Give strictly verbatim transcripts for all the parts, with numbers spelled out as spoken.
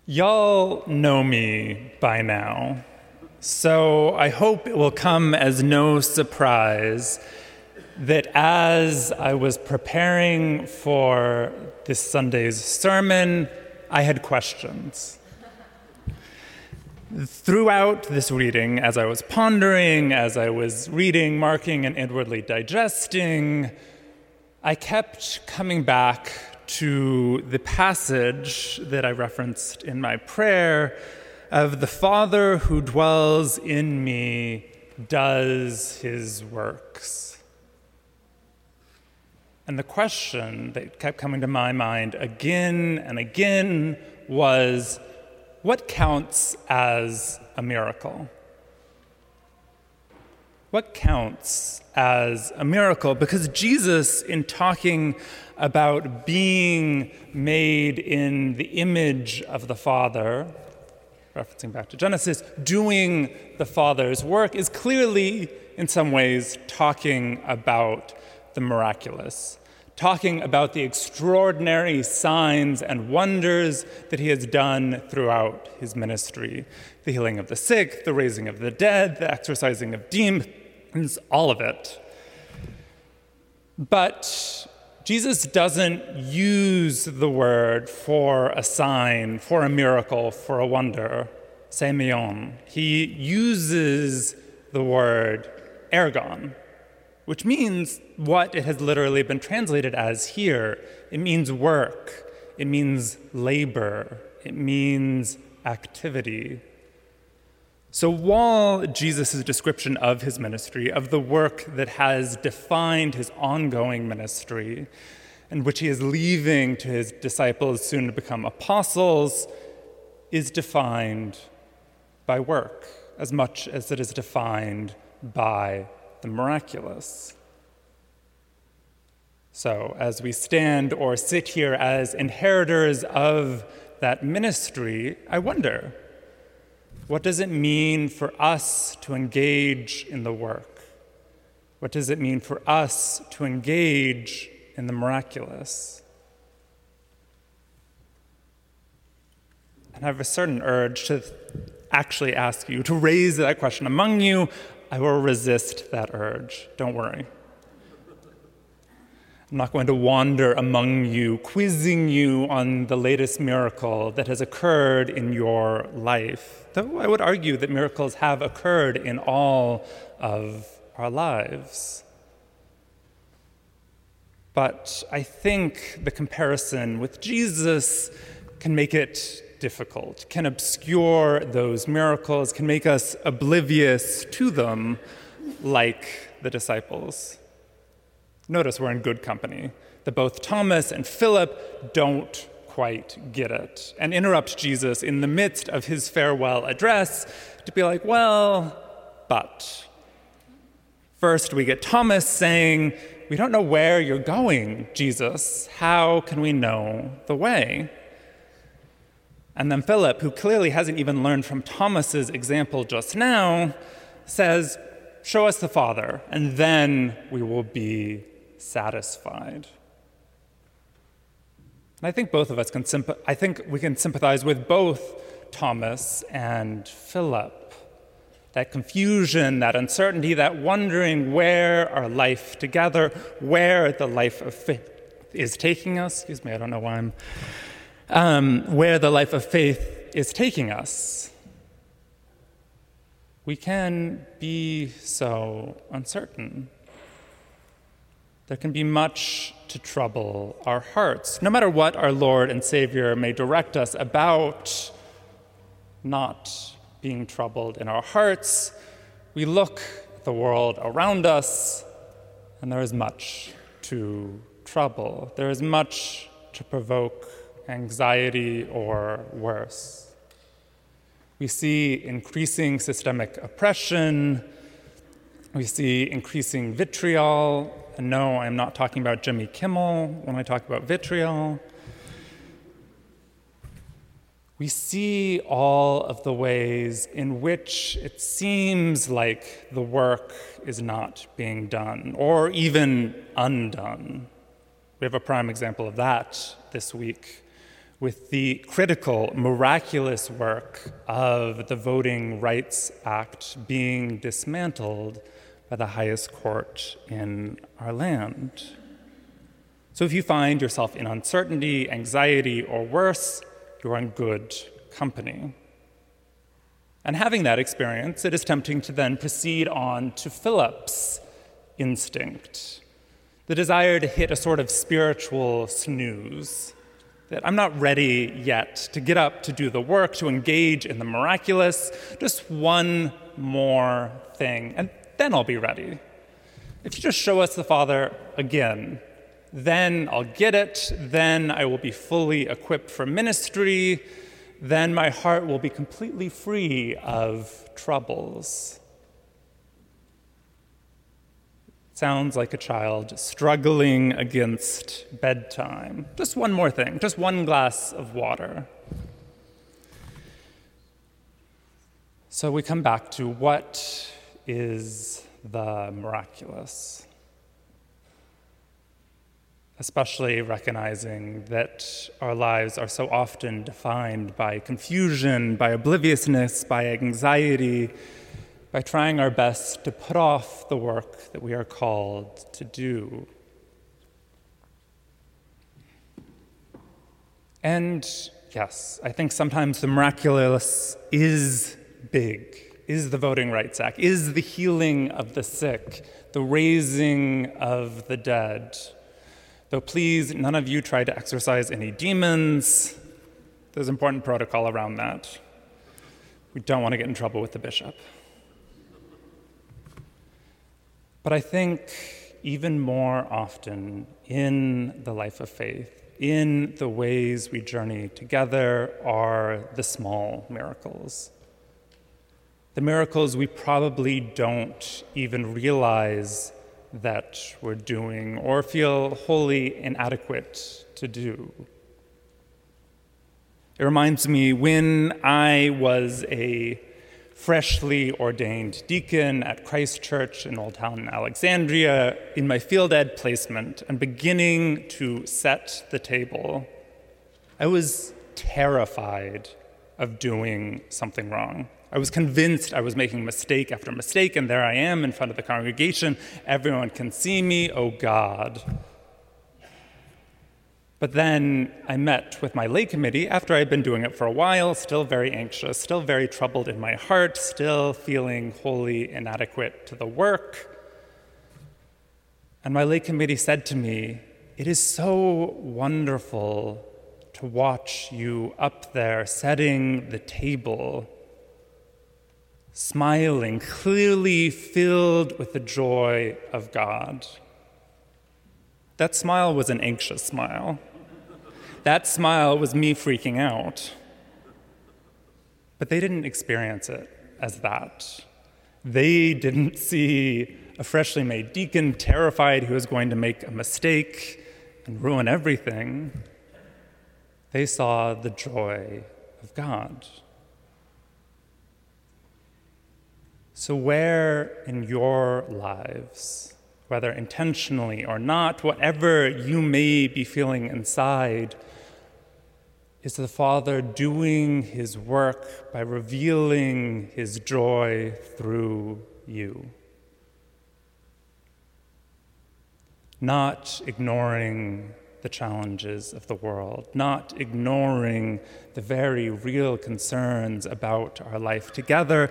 Y'all know me by now, so I hope it will come as no surprise that as I was preparing for this Sunday's sermon, I had questions. Throughout this reading, as I was pondering, as I was reading, marking, and inwardly digesting, I kept coming back to the passage that I referenced in my prayer of the Father who dwells in me does his works. And the question that kept coming to my mind again and again was, what counts as a miracle? What counts as a miracle? Because Jesus, in talking about being made in the image of the Father, referencing back to Genesis, doing the Father's work, is clearly, in some ways, talking about the miraculous, talking about the extraordinary signs and wonders that he has done throughout his ministry. The healing of the sick, the raising of the dead, the exorcising of demons, all of it. But Jesus doesn't use the word for a sign, for a miracle, for a wonder, semeion. He uses the word ergon, which means what it has literally been translated as here. It means work. It means labor. It means activity. So while Jesus' description of his ministry, of the work that has defined his ongoing ministry, and which he is leaving to his disciples soon to become apostles, is defined by work as much as it is defined by the miraculous. So as we stand or sit here as inheritors of that ministry, I wonder, what does it mean for us to engage in the work? What does it mean for us to engage in the miraculous? And I have a certain urge to actually ask you, to raise that question among you. I will resist that urge. Don't worry. I'm not going to wander among you, quizzing you on the latest miracle that has occurred in your life. Though I would argue that miracles have occurred in all of our lives. But I think the comparison with Jesus can make it difficult, can obscure those miracles, can make us oblivious to them like the disciples. Notice we're in good company, that both Thomas and Philip don't quite get it and interrupt Jesus in the midst of his farewell address to be like, well, but. First, we get Thomas saying, we don't know where you're going, Jesus. How can we know the way? And then Philip, who clearly hasn't even learned from Thomas's example just now, says, show us the Father, and then we will be satisfied. And I think both of us can sympath- I think we can sympathize with both Thomas and Philip. That confusion, that uncertainty, that wondering where our life together, where the life of faith is taking us. Excuse me, I don't know why I'm... Um, where the life of faith is taking us. We can be so uncertain. There can be much to trouble our hearts, no matter what our Lord and Savior may direct us about not being troubled in our hearts. We look at the world around us, and there is much to trouble. There is much to provoke anxiety or worse. We see increasing systemic oppression. We see increasing vitriol. And no, I'm not talking about Jimmy Kimmel when I talk about vitriol. We see all of the ways in which it seems like the work is not being done, or even undone. We have a prime example of that this week with the critical, miraculous work of the Voting Rights Act being dismantled by the highest court in our land. So if you find yourself in uncertainty, anxiety, or worse, you're in good company. And having that experience, it is tempting to then proceed on to Philip's instinct, the desire to hit a sort of spiritual snooze, that I'm not ready yet to get up, to do the work, to engage in the miraculous, just one more thing, and then I'll be ready. If you just show us the Father again, then I'll get it, then I will be fully equipped for ministry, then my heart will be completely free of troubles. Sounds like a child struggling against bedtime. Just one more thing, just one glass of water. So we come back to what is the miraculous? Especially recognizing that our lives are so often defined by confusion, by obliviousness, by anxiety, by trying our best to put off the work that we are called to do. And yes, I think sometimes the miraculous is big, is the Voting Rights Act, is the healing of the sick, the raising of the dead. Though please, none of you try to exorcise any demons. There's important protocol around that. We don't want to get in trouble with the bishop. But I think even more often in the life of faith, in the ways we journey together, are the small miracles. The miracles we probably don't even realize that we're doing or feel wholly inadequate to do. It reminds me when I was a freshly ordained deacon at Christ Church in Old Town Alexandria, in my field ed placement and beginning to set the table, I was terrified of doing something wrong. I was convinced I was making mistake after mistake, and there I am in front of the congregation. Everyone can see me, oh God. But then I met with my lay committee after I'd been doing it for a while, still very anxious, still very troubled in my heart, still feeling wholly inadequate to the work. And my lay committee said to me, "It is so wonderful to watch you up there setting the table, smiling, clearly filled with the joy of God." That smile was an anxious smile. That smile was me freaking out. But they didn't experience it as that. They didn't see a freshly made deacon terrified he was going to make a mistake and ruin everything. They saw the joy of God. So where in your lives, whether intentionally or not, whatever you may be feeling inside, is the Father doing his work by revealing his joy through you? Not ignoring the challenges of the world, not ignoring the very real concerns about our life together,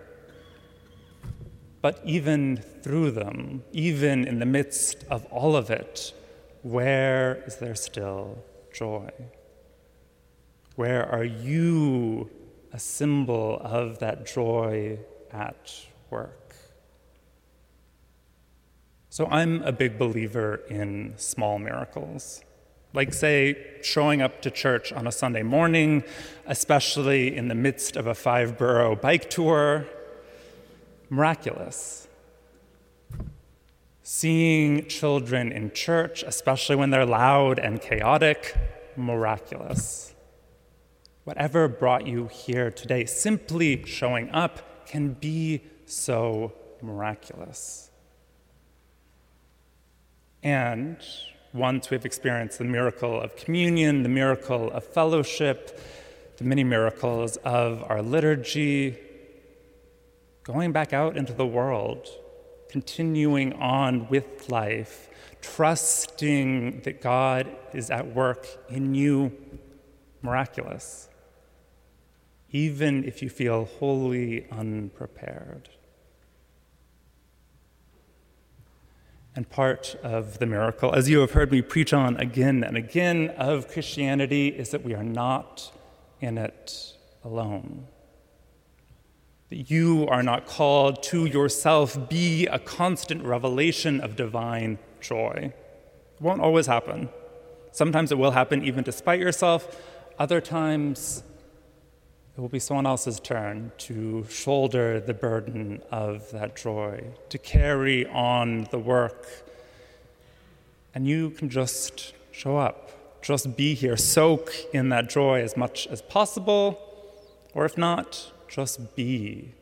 but even through them, even in the midst of all of it, where is there still joy? Where are you a symbol of that joy at work? So I'm a big believer in small miracles. Like, say, showing up to church on a Sunday morning, especially in the midst of a five-borough bike tour, miraculous. Seeing children in church, especially when they're loud and chaotic, miraculous. Whatever brought you here today, simply showing up can be so miraculous. And Once we've experienced the miracle of communion, the miracle of fellowship, the many miracles of our liturgy, going back out into the world, continuing on with life, trusting that God is at work in you, miraculous, even if you feel wholly unprepared. And part of the miracle, as you have heard me preach on again and again, of Christianity is that we are not in it alone. That you are not called to yourself be a constant revelation of divine joy. It won't always happen. Sometimes it will happen even despite yourself. Other times, it will be someone else's turn to shoulder the burden of that joy, to carry on the work. And you can just show up, just be here, soak in that joy as much as possible, or if not, just be.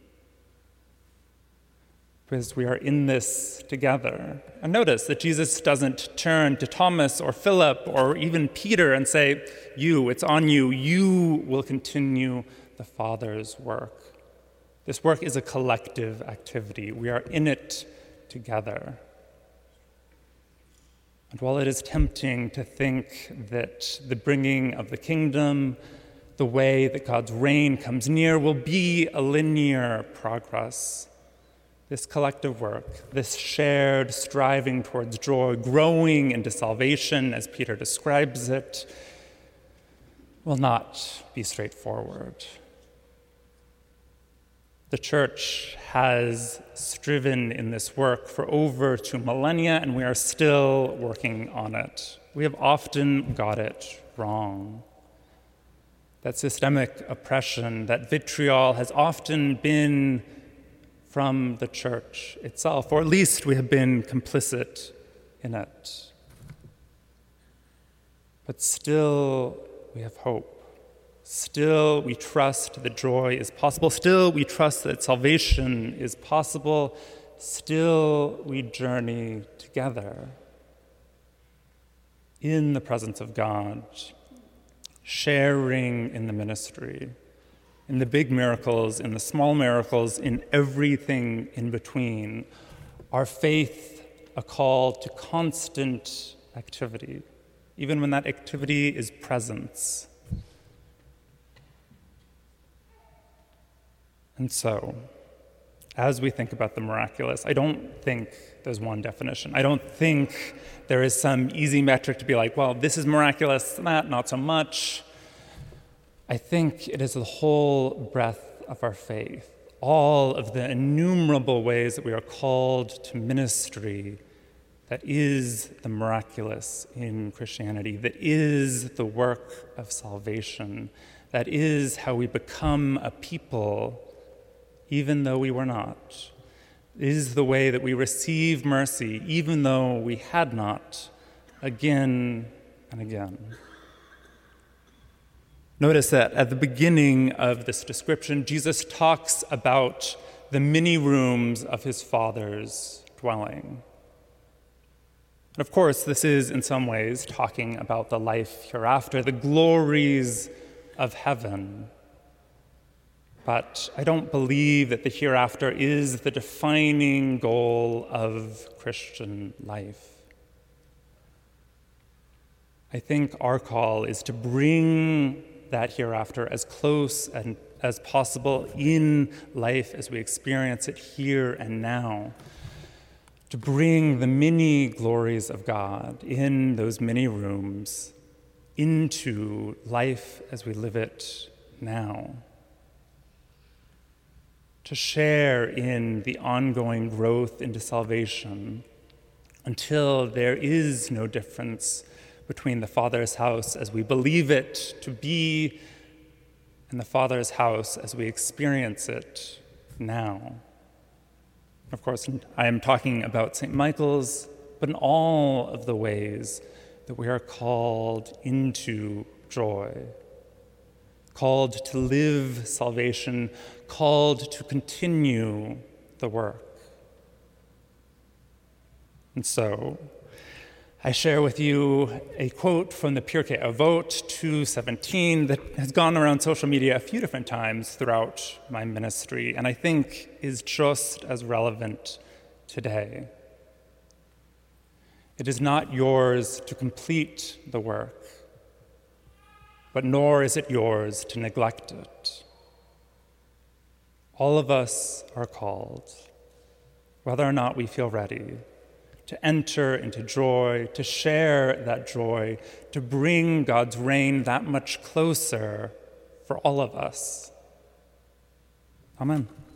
Because we are in this together. And notice that Jesus doesn't turn to Thomas or Philip or even Peter and say, you, it's on you, you will continue the Father's work. This work is a collective activity. We are in it together. And while it is tempting to think that the bringing of the kingdom, the way that God's reign comes near, will be a linear progress, this collective work, this shared striving towards joy, growing into salvation, as Peter describes it, will not be straightforward. The church has striven in this work for over two millennia, and we are still working on it. We have often got it wrong. That systemic oppression, that vitriol has often been from the church itself, or at least we have been complicit in it. But still, we have hope. Still, we trust that joy is possible. Still, we trust that salvation is possible. Still, we journey together in the presence of God, sharing in the ministry, in the big miracles, in the small miracles, in everything in between. Our faith, a call to constant activity, even when that activity is presence. And so, as we think about the miraculous, I don't think there's one definition. I don't think there is some easy metric to be like, well, this is miraculous, that, not so much. I think it is the whole breadth of our faith, all of the innumerable ways that we are called to ministry that is the miraculous in Christianity, that is the work of salvation, that is how we become a people even though we were not. It is the way that we receive mercy even though we had not, again and again. Notice that at the beginning of this description, Jesus talks about the many rooms of his Father's dwelling. And of course, this is in some ways talking about the life hereafter, the glories of heaven. But I don't believe that the hereafter is the defining goal of Christian life. I think our call is to bring that hereafter as close and as possible in life as we experience it here and now, to bring the many glories of God in those many rooms into life as we live it now, to share in the ongoing growth into salvation until there is no difference between the Father's house as we believe it to be and the Father's house as we experience it now. Of course, I am talking about Saint Michael's, but in all of the ways that we are called into joy, called to live salvation, called to continue the work. And so, I share with you a quote from the Pirkei Avot two seventeen that has gone around social media a few different times throughout my ministry, and I think is just as relevant today. It is not yours to complete the work, but nor is it yours to neglect it. All of us are called, whether or not we feel ready, to enter into joy, to share that joy, to bring God's reign that much closer for all of us. Amen.